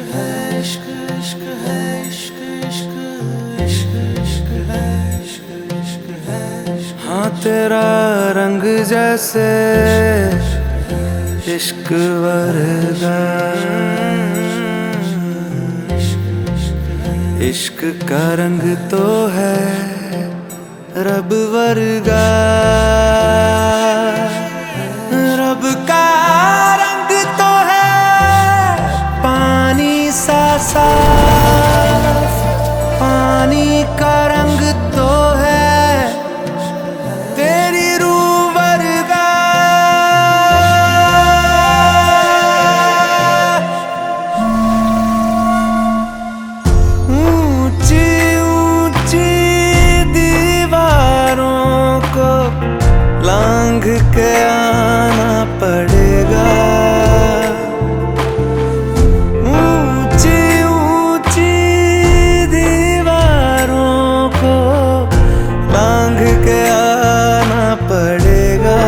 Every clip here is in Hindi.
है, इश्क इश्क है, इश्क इश्क इश्क इश्क है, इश्क इश्क है। हाँ तेरा रंग जैसे इश्क वर्गा, इश्क का रंग तो है रब वर्गा। रब का रंग तो है पानी सा साफ, पानी का रंग तो है तेरी रूह वर्गा। ऊंची ऊंची दीवारों को लांघ के आना पड़ेगा। ऊंची ऊंची दीवारों को लांघ के आना पड़ेगा।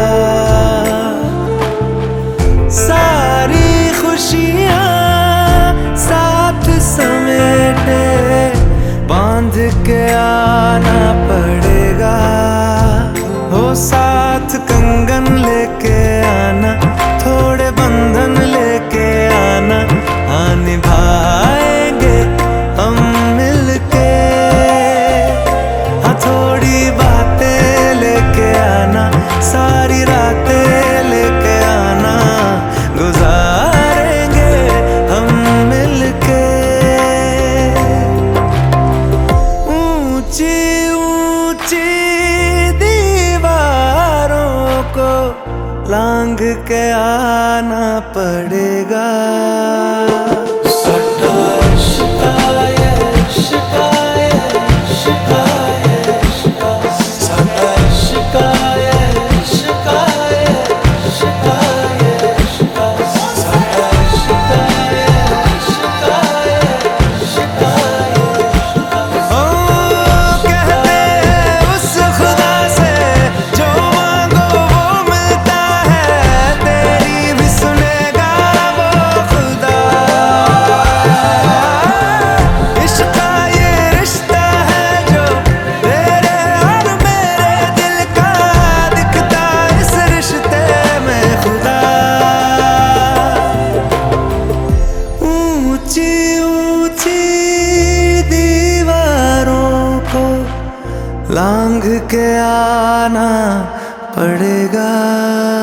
सारी खुशियाँ साथ समेटे बांध के आना पड़ेगा। हो साथ कंगन लेके आना, थोड़े बंधन लेके आना, हाँ निभाएंगे हम मिलके। हाँ थोड़ी बातें लेके आना, सारी रातें लेके आना, गुजारेंगे हम मिलके। ऊंची ऊंची लांघ के आना पड़ेगा। लांघ के आना पड़ेगा।